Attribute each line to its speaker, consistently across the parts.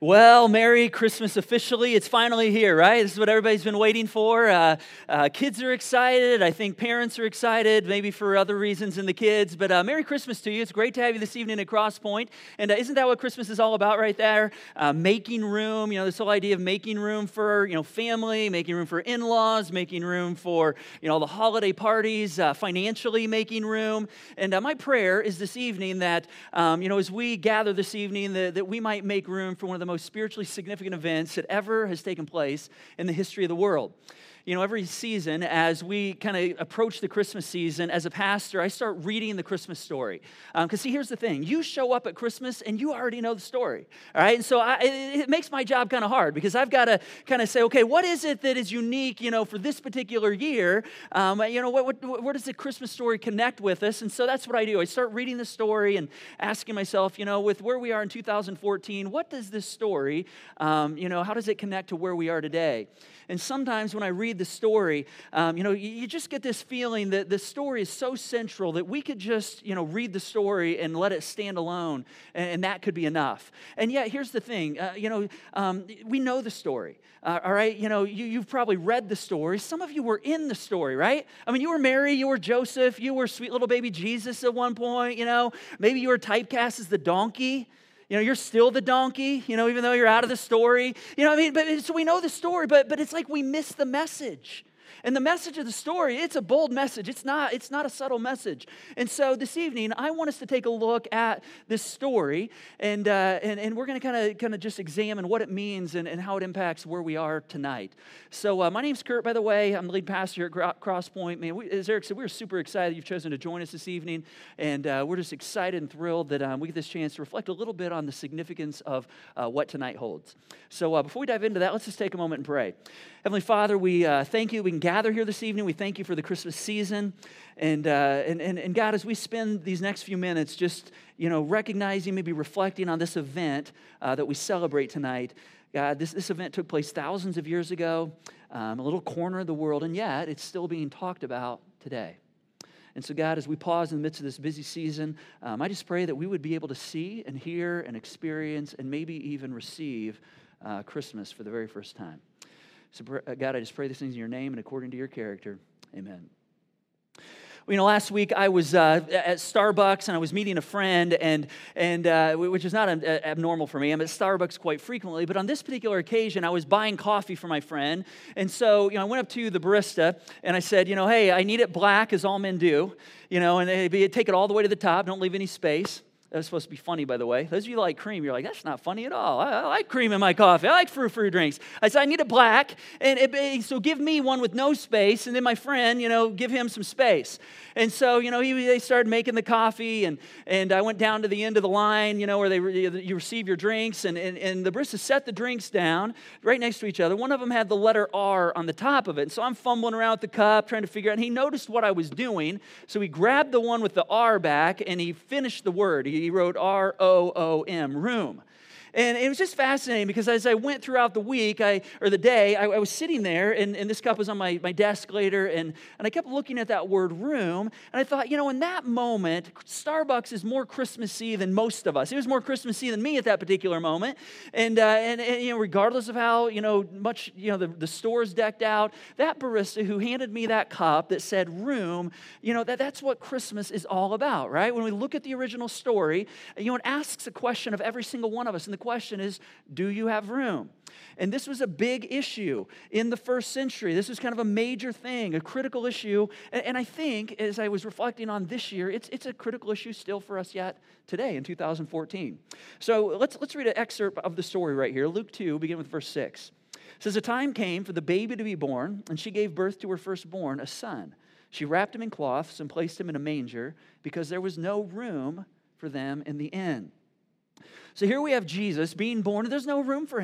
Speaker 1: Well, Merry Christmas officially. It's finally here, right? This is what everybody's been waiting for. Kids are excited. I think parents are excited, maybe for other reasons than the kids. But Merry Christmas to you. It's great to have you this evening at Cross Point. And isn't that what Christmas is all about right there? Making room, this whole idea of making room for, family, making room for in-laws, making room for, all the holiday parties, financially making room. And my prayer is this evening that, as we gather this evening, that we might make room for one of the most spiritually significant events that ever has taken place in the history of the world. Every season, as we kind of approach the Christmas season, as a pastor, I start reading the Christmas story. Because see, here's the thing. You show up at Christmas, and you already know the story. All right? And so it makes my job kind of hard, because I've got to kind of say, okay, what is it that is unique, for this particular year? Where does the Christmas story connect with us? And so that's what I do. I start reading the story and asking myself, with where we are in 2014, what does this story, how does it connect to where we are today? And sometimes when I read the story, you just get this feeling that the story is so central that we could just, read the story and let it stand alone, and that could be enough. And yet, here's the thing, we know the story, all right? You've probably read the story. Some of you were in the story, right? I mean, you were Mary, you were Joseph, you were sweet little baby Jesus at one point, Maybe you were typecast as the donkey. You're still the donkey, even though you're out of the story. But so we know the story, but it's like we miss the message. And the message of the story, it's a bold message. It's not a subtle message. And so this evening, I want us to take a look at this story, and we're going to kind of just examine what it means and how it impacts where we are tonight. So my name's Kurt, by the way. I'm the lead pastor here at Cross Point. Man, as Eric said, we're super excited you've chosen to join us this evening, and we're just excited and thrilled that we get this chance to reflect a little bit on the significance of what tonight holds. So before we dive into that, let's just take a moment and pray. Heavenly Father, we thank you. We can gather here this evening. We thank you for the Christmas season. And God, as we spend these next few minutes just, recognizing, maybe reflecting on this event that we celebrate tonight, God, this event took place thousands of years ago, a little corner of the world, and yet it's still being talked about today. And so, God, as we pause in the midst of this busy season, I just pray that we would be able to see and hear and experience and maybe even receive Christmas for the very first time. So, God, I just pray these things in your name and according to your character. Amen. Well, last week I was at Starbucks and I was meeting a friend, and which is not abnormal for me. I'm at Starbucks quite frequently, but on this particular occasion, I was buying coffee for my friend, and so I went up to the barista and I said, hey, I need it black as all men do, and take it all the way to the top, don't leave any space. That was supposed to be funny, by the way. Those of you that like cream, you're like, that's not funny at all. I like cream in my coffee. I like fruit drinks. I said, I need it black, so give me one with no space, and then my friend, give him some space. And so, they started making the coffee, and I went down to the end of the line, where you receive your drinks, and the barista set the drinks down right next to each other. One of them had the letter R on the top of it, and so I'm fumbling around with the cup, trying to figure out, and he noticed what I was doing, so he grabbed the one with the R back, and he finished the word. He wrote R-O-O-M, room. And it was just fascinating because as I went throughout the week, the day, I was sitting there, and this cup was on my desk later, and I kept looking at that word room, and I thought, in that moment, Starbucks is more Christmassy than most of us. It was more Christmassy than me at that particular moment, and regardless of how, much, the store's decked out, that barista who handed me that cup that said room, that's what Christmas is all about, right? When we look at the original story, it asks a question of every single one of us, and the question is, do you have room? And this was a big issue in the first century. This was kind of a major thing, a critical issue. And I think, as I was reflecting on this year, it's a critical issue still for us yet today in 2014. So let's read an excerpt of the story right here. Luke 2, begin with verse 6. It says, a time came for the baby to be born, and she gave birth to her firstborn, a son. She wrapped him in cloths and placed him in a manger because there was no room for them in the inn. So here we have Jesus being born, and there's no room for him.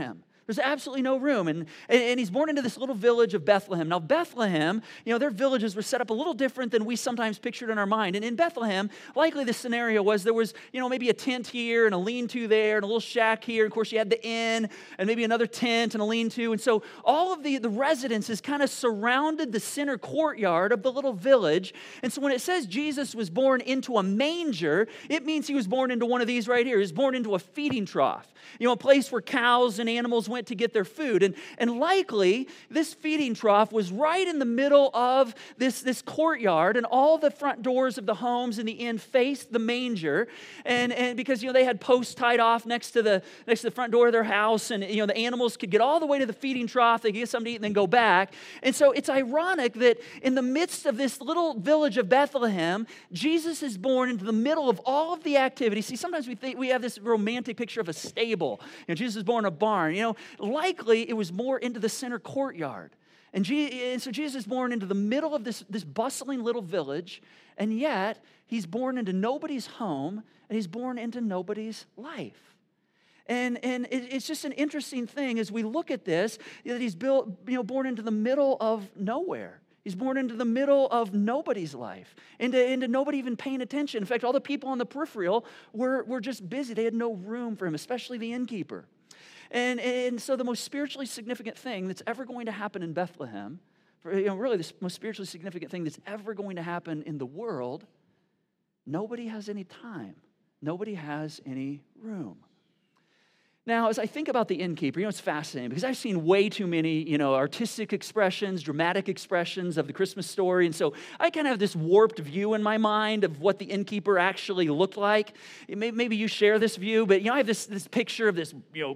Speaker 1: There's absolutely no room. And he's born into this little village of Bethlehem. Now, Bethlehem, their villages were set up a little different than we sometimes pictured in our mind. And in Bethlehem, likely the scenario was there was, maybe a tent here and a lean-to there and a little shack here. And of course, you had the inn and maybe another tent and a lean-to. And so all of the residences kind of surrounded the center courtyard of the little village. And so when it says Jesus was born into a manger, it means he was born into one of these right here. He was born into a feeding trough, a place where cows and animals went to get their food. And likely, this feeding trough was right in the middle of this courtyard, and all the front doors of the homes in the inn faced the manger. And because, they had posts tied off next to the front door of their house, and, the animals could get all the way to the feeding trough, they could get something to eat and then go back. And so it's ironic that in the midst of this little village of Bethlehem, Jesus is born into the middle of all of the activity. See, sometimes we think we have this romantic picture of a stable. Jesus was born in a barn. Likely it was more into the center courtyard. And so Jesus is born into the middle of this bustling little village, and yet he's born into nobody's home, and he's born into nobody's life. And it's just an interesting thing as we look at this, that he's born into the middle of nowhere. He's born into the middle of nobody's life, into nobody even paying attention. In fact, all the people on the peripheral were just busy. They had no room for him, especially the innkeeper. And so the most spiritually significant thing that's ever going to happen in Bethlehem, really the most spiritually significant thing that's ever going to happen in the world, nobody has any time. Nobody has any room. Now, as I think about the innkeeper, it's fascinating because I've seen way too many, artistic expressions, dramatic expressions of the Christmas story. And so I kind of have this warped view in my mind of what the innkeeper actually looked like. Maybe you share this view, but, I have this picture of this,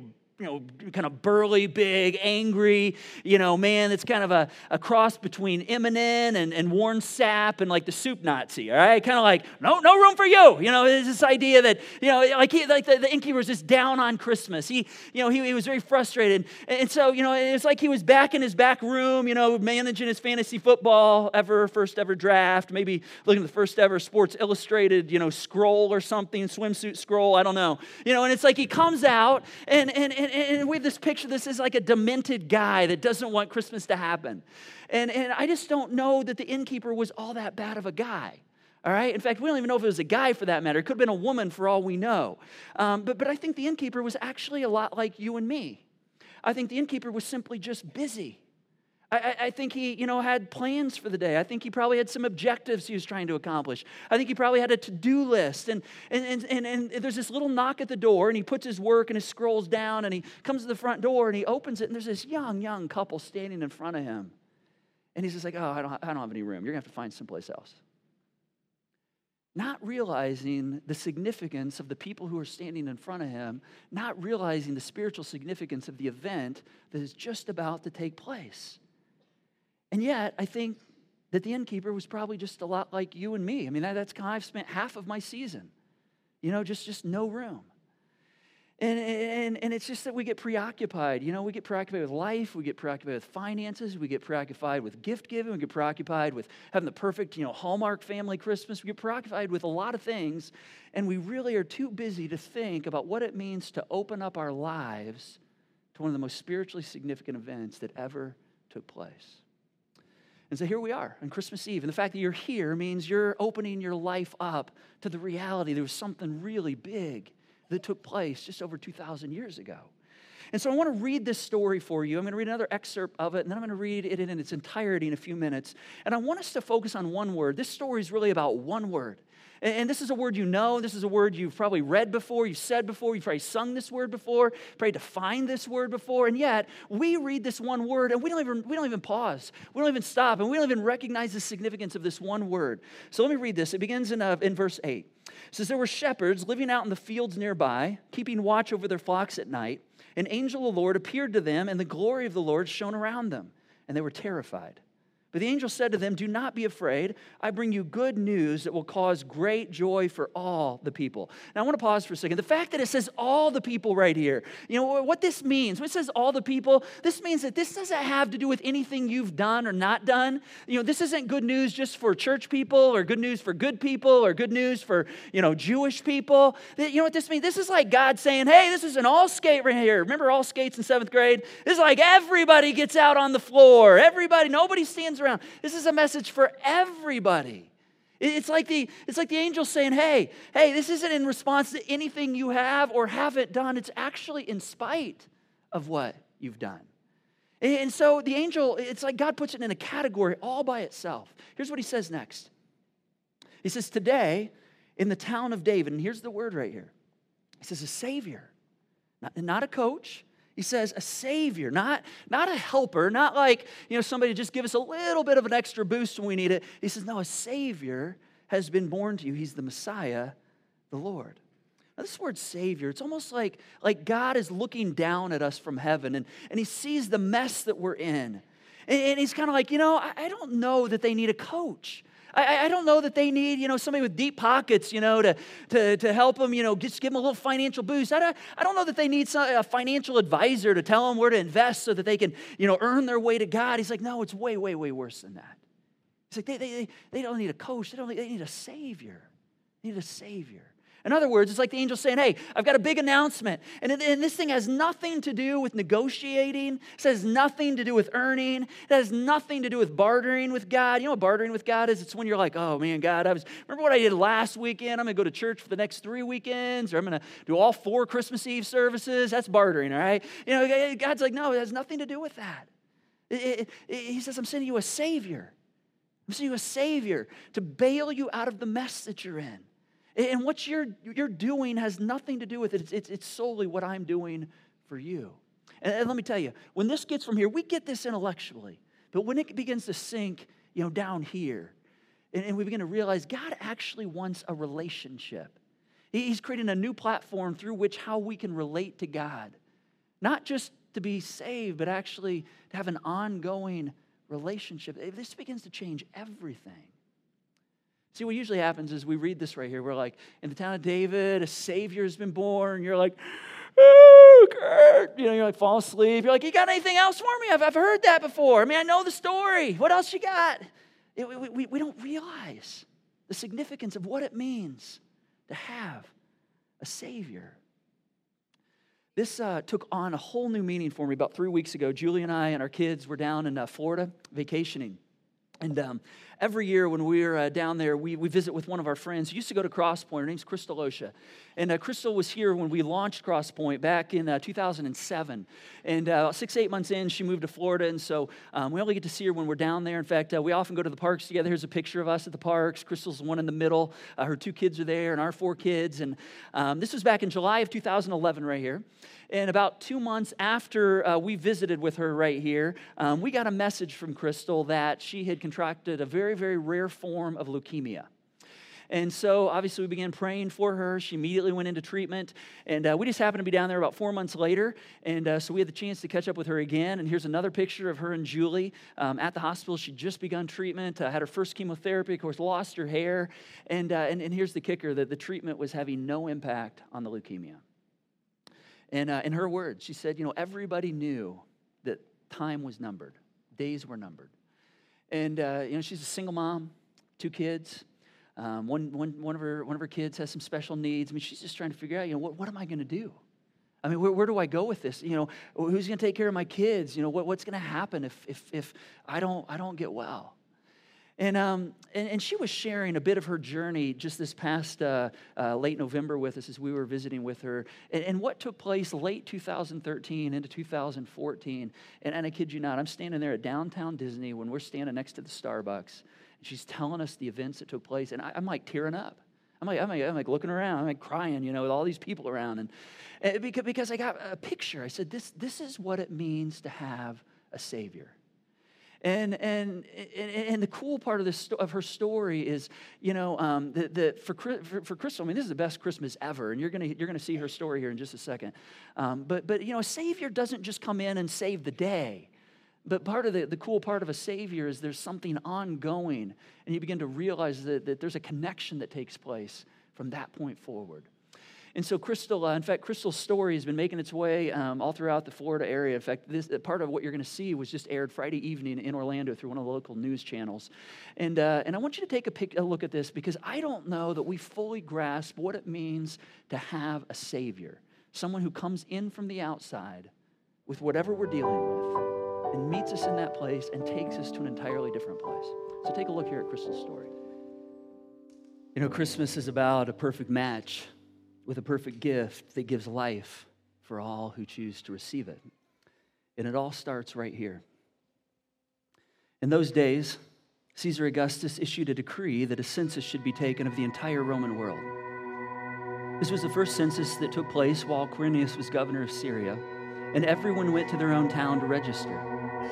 Speaker 1: kind of burly, big, angry, man that's kind of a cross between Eminem and Warren Sapp and like the soup Nazi, all right? Kind of like, no room for you. It's this idea that, the innkeeper was just down on Christmas. He was very frustrated. And so, it's like he was back in his back room, managing his fantasy football first ever draft, maybe looking at the first ever Sports Illustrated, scroll or something, swimsuit scroll, I don't know. And it's like he comes out and we have this picture, this is like a demented guy that doesn't want Christmas to happen. And I just don't know that the innkeeper was all that bad of a guy. All right? In fact, we don't even know if it was a guy for that matter. It could have been a woman for all we know. But I think the innkeeper was actually a lot like you and me. I think the innkeeper was simply just busy. I think he, had plans for the day. I think he probably had some objectives he was trying to accomplish. I think he probably had a to-do list. And there's this little knock at the door, and he puts his work and his scrolls down, and he comes to the front door, and he opens it, and there's this young couple standing in front of him. And he's just like, I don't have any room. You're going to have to find someplace else. Not realizing the significance of the people who are standing in front of him, not realizing the spiritual significance of the event that is just about to take place. And yet, I think that the innkeeper was probably just a lot like you and me. I mean, that's how I've spent half of my season. Just no room. And it's just that we get preoccupied. We get preoccupied with life. We get preoccupied with finances. We get preoccupied with gift giving. We get preoccupied with having the perfect, Hallmark family Christmas. We get preoccupied with a lot of things. And we really are too busy to think about what it means to open up our lives to one of the most spiritually significant events that ever took place. And so here we are on Christmas Eve. And the fact that you're here means you're opening your life up to the reality there was something really big that took place just over 2,000 years ago. And so I want to read this story for you. I'm going to read another excerpt of it, and then I'm going to read it in its entirety in a few minutes. And I want us to focus on one word. This story is really about one word. And this is a word you know. This is a word you've probably read before, you've said before, you've probably sung this word before, probably defined this word before. And yet, we read this one word, and we don't even pause. We don't even stop, and we don't even recognize the significance of this one word. So let me read this. It begins in verse 8. It says, there were shepherds living out in the fields nearby, keeping watch over their flocks at night. An angel of the Lord appeared to them, and the glory of the Lord shone around them, and they were terrified. But the angel said to them, "Do not be afraid. I bring you good news that will cause great joy for all the people." Now, I want to pause for a second. The fact that it says all the people right here, what this means, when it says all the people, this means that this doesn't have to do with anything you've done or not done. This isn't good news just for church people or good news for good people or good news for, Jewish people. You know what this means? This is like God saying, hey, this is an all skate right here. Remember all skates in 7th grade? This is like everybody gets out on the floor. Nobody stands around. This is a message for everybody. It's like the angel saying, hey, this isn't in response to anything you have or haven't done. It's actually in spite of what you've done. And so the angel, it's like God puts it in a category all by itself. Here's what he says next. He says, today in the town of David, and here's the word right here. He says a Savior, not a coach. He says a Savior, not a helper, not like, somebody just give us a little bit of an extra boost when we need it. He says, no, a Savior has been born to you. He's the Messiah, the Lord. Now, this word Savior, it's almost like God is looking down at us from heaven, and he sees the mess that we're in. And he's kind of like, I don't know that they need a coach. I don't know that they need, somebody with deep pockets, to help them, just give them a little financial boost. I don't know that they need a financial advisor to tell them where to invest so that they can, earn their way to God. He's like, no, it's way, way, way worse than that. He's like, they don't need a coach. They need a Savior. They need a Savior. In other words, it's like the angel saying, hey, I've got a big announcement. And this thing has nothing to do with negotiating. It has nothing to do with earning. It has nothing to do with bartering with God. You know what bartering with God is? It's when you're like, oh, man, God, remember what I did last weekend? I'm going to go to church for the next 3 weekends, or I'm going to do all 4 Christmas Eve services. That's bartering, all right? God's like, no, it has nothing to do with that. He says, I'm sending you a Savior. I'm sending you a Savior to bail you out of the mess that you're in. And what you're doing has nothing to do with it. It's solely what I'm doing for you. And let me tell you, when this gets from here, we get this intellectually. But when it begins to sink, down here, and we begin to realize God actually wants a relationship. He's creating a new platform through which how we can relate to God. Not just to be saved, but actually to have an ongoing relationship. This begins to change everything. See, what usually happens is we read this right here. We're like, in the town of David, a Savior has been born. You're like, oh, Kurt. You're like, fall asleep. You're like, you got anything else for me? I've heard that before. I know the story. What else you got? We don't realize the significance of what it means to have a Savior. This took on a whole new meaning for me about 3 weeks ago. Julie and I and our kids were down in Florida vacationing. And every year when we're down there, we visit with one of our friends who used to go to Cross Point. Her name's Crystal Osha. And Crystal was here when we launched Cross Point back in 2007. And about 6-8 months in, she moved to Florida. And so we only get to see her when we're down there. In fact, we often go to the parks together. Here's a picture of us at the parks. Crystal's the one in the middle. Her 2 kids are there and our 4 kids. And this was back in July of 2011 right here. And about 2 months after we visited with her right here, we got a message from Crystal that she had contracted a very, very rare form of leukemia. And so, obviously, we began praying for her. She immediately went into treatment. And we just happened to be down there about 4 months later. And so we had the chance to catch up with her again. And here's another picture of her and Julie at the hospital. She'd just begun treatment, had her first chemotherapy, of course, lost her hair. And here's the kicker, that the treatment was having no impact on the leukemia. And in her words, she said, everybody knew that time was numbered. Days were numbered. And, she's a single mom, 2 kids. One of her kids has some special needs. She's just trying to figure out, what am I going to do? Where do I go with this? Who's going to take care of my kids? What's going to happen if I don't get well? And she was sharing a bit of her journey just this past late November with us as we were visiting with her, and what took place late 2013 into 2014. And I kid you not, I'm standing there at downtown Disney when we're standing next to the Starbucks. And she's telling us the events that took place, and I'm like tearing up. I'm like looking around. I'm like crying, with all these people around, and because I got a picture. I said, this is what it means to have a Savior. And the cool part of her story is, for Crystal, this is the best Christmas ever, and you're gonna see her story here in just a second. But a Savior doesn't just come in and save the day. But part of the cool part of a Savior is there's something ongoing, and you begin to realize that there's a connection that takes place from that point forward. And so Crystal's story has been making its way all throughout the Florida area. In fact, this part of what you're going to see was just aired Friday evening in Orlando through one of the local news channels. And I want you to take a look at this, because I don't know that we fully grasp what it means to have a Savior, someone who comes in from the outside with whatever we're dealing with and meets us in that place and takes us to an entirely different place. So take a look here at Crystal's story. You know, Christmas is about a perfect match with a perfect gift that gives life for all who choose to receive it. And it all starts right here. In those days, Caesar Augustus issued a decree that a census should be taken of the entire Roman world. This was the first census that took place while Quirinius was governor of Syria, and everyone went to their own town to register.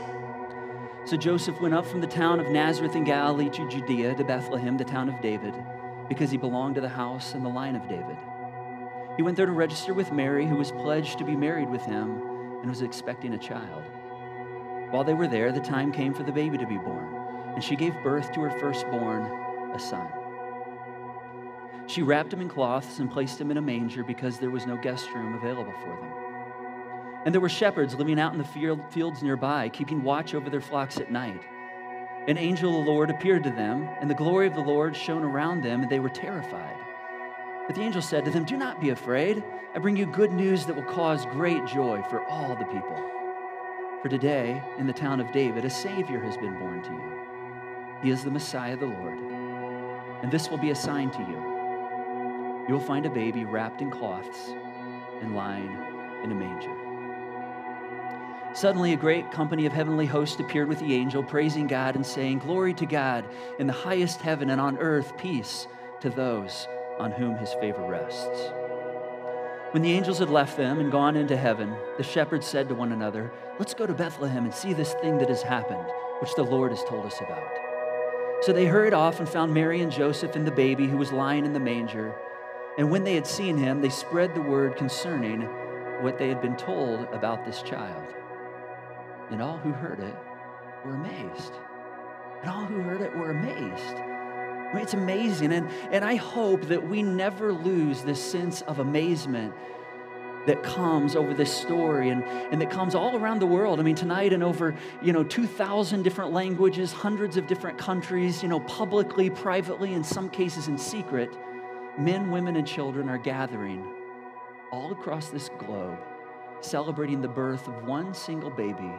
Speaker 1: So Joseph went up from the town of Nazareth in Galilee to Judea, to Bethlehem, the town of David, because he belonged to the house and the line of David. He went there to register with Mary, who was pledged to be married with him and was expecting a child. While they were there, the time came for the baby to be born, and she gave birth to her firstborn, a son. She wrapped him in cloths and placed him in a manger because there was no guest room available for them. And there were shepherds living out in the fields nearby, keeping watch over their flocks at night. An angel of the Lord appeared to them, and the glory of the Lord shone around them, and they were terrified. But the angel said to them, "Do not be afraid. I bring you good news that will cause great joy for all the people. For today, in the town of David, a Savior has been born to you. He is the Messiah, the Lord. And this will be a sign to you. You will find a baby wrapped in cloths and lying in a manger." Suddenly, a great company of heavenly hosts appeared with the angel, praising God and saying, "Glory to God in the highest heaven, and on earth peace to those on whom his favor rests." When the angels had left them and gone into heaven, the shepherds said to one another, "Let's go to Bethlehem and see this thing that has happened, which the Lord has told us about." So they hurried off and found Mary and Joseph and the baby who was lying in the manger. And when they had seen him, they spread the word concerning what they had been told about this child. And all who heard it were amazed. And all who heard it were amazed. I mean, it's amazing, and I hope that we never lose this sense of amazement that comes over this story and that comes all around the world. I mean, tonight in over, 2,000 different languages, hundreds of different countries, publicly, privately, in some cases in secret, men, women, and children are gathering all across this globe, celebrating the birth of one single baby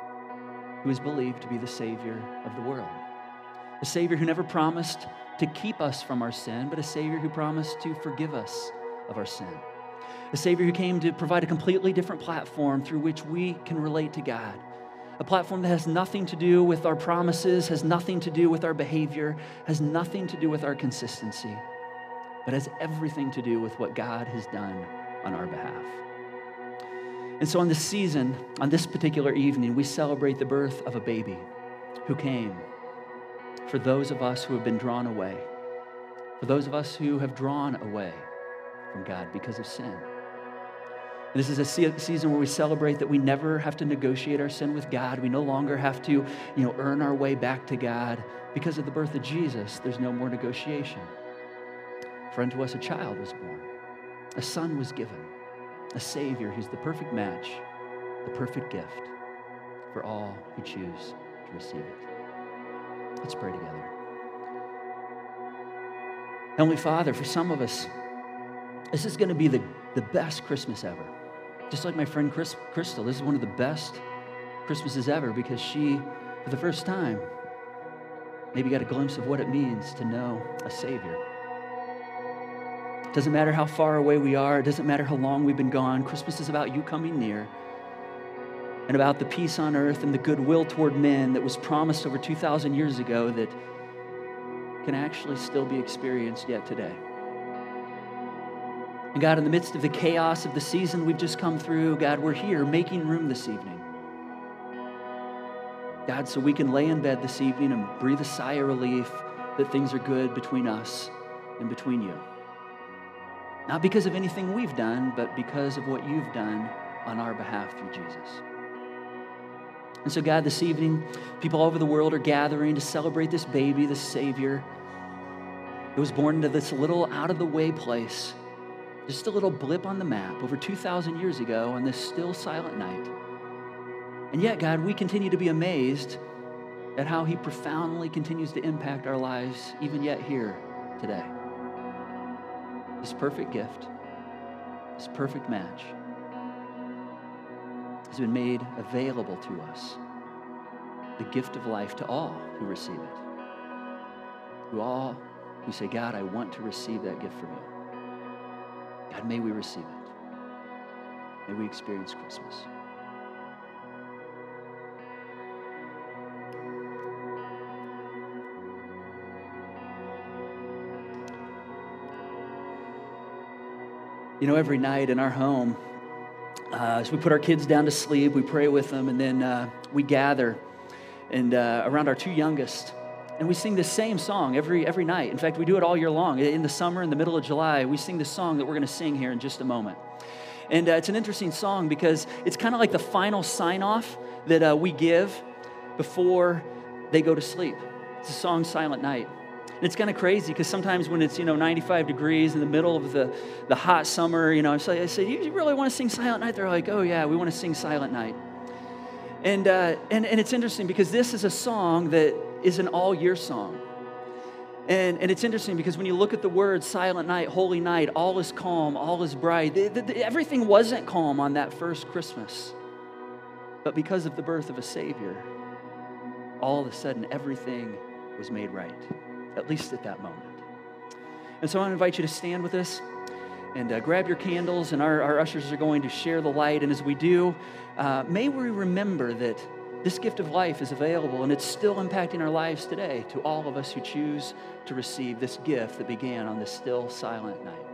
Speaker 1: who is believed to be the Savior of the world. A Savior who never promised to keep us from our sin, but a Savior who promised to forgive us of our sin. A Savior who came to provide a completely different platform through which we can relate to God. A platform that has nothing to do with our promises, has nothing to do with our behavior, has nothing to do with our consistency, but has everything to do with what God has done on our behalf. And so on this season, on this particular evening, we celebrate the birth of a baby who came for those of us who have been drawn away, for those of us who have drawn away from God because of sin. And this is a season where we celebrate that we never have to negotiate our sin with God. We no longer have to, earn our way back to God. Because of the birth of Jesus, there's no more negotiation. For unto us a child was born, a son was given, a Savior who's the perfect match, the perfect gift for all who choose to receive it. Let's pray together. Heavenly Father, for some of us, this is going to be the best Christmas ever. Just like my friend Crystal, this is one of the best Christmases ever because she, for the first time, maybe got a glimpse of what it means to know a Savior. It doesn't matter how far away we are. It doesn't matter how long we've been gone. Christmas is about you coming near and about the peace on earth and the goodwill toward men that was promised over 2,000 years ago that can actually still be experienced yet today. And God, in the midst of the chaos of the season we've just come through, God, we're here making room this evening. God, so we can lay in bed this evening and breathe a sigh of relief that things are good between us and between you. Not because of anything we've done, but because of what you've done on our behalf through Jesus. And so, God, this evening, people all over the world are gathering to celebrate this baby, this Savior. It was born into this little out-of-the-way place, just a little blip on the map over 2,000 years ago on this still, silent night. And yet, God, we continue to be amazed at how he profoundly continues to impact our lives, even yet here today. This perfect gift, this perfect match, has been made available to us. The gift of life to all who receive it. To all who say, God, I want to receive that gift from you. God, may we receive it. May we experience Christmas. You know, every night in our home, as we put our kids down to sleep, we pray with them, and then we gather and around our two youngest, and we sing the same song every night. In fact, we do it all year long. In the summer, in the middle of July, we sing the song that we're going to sing here in just a moment. And it's an interesting song because it's kind of like the final sign-off that we give before they go to sleep. It's a song, Silent Night. And it's kind of crazy because sometimes when it's, 95 degrees in the middle of the hot summer, I say, you really want to sing Silent Night? They're like, oh yeah, we want to sing Silent Night. And it's interesting because this is a song that is an all-year song. And it's interesting because when you look at the words, Silent Night, Holy Night, all is calm, all is bright, everything wasn't calm on that first Christmas. But because of the birth of a Savior, all of a sudden everything was made right. At least at that moment. And so I want to invite you to stand with us and grab your candles, and our ushers are going to share the light. And as we do, may we remember that this gift of life is available, and it's still impacting our lives today to all of us who choose to receive this gift that began on this still, silent night.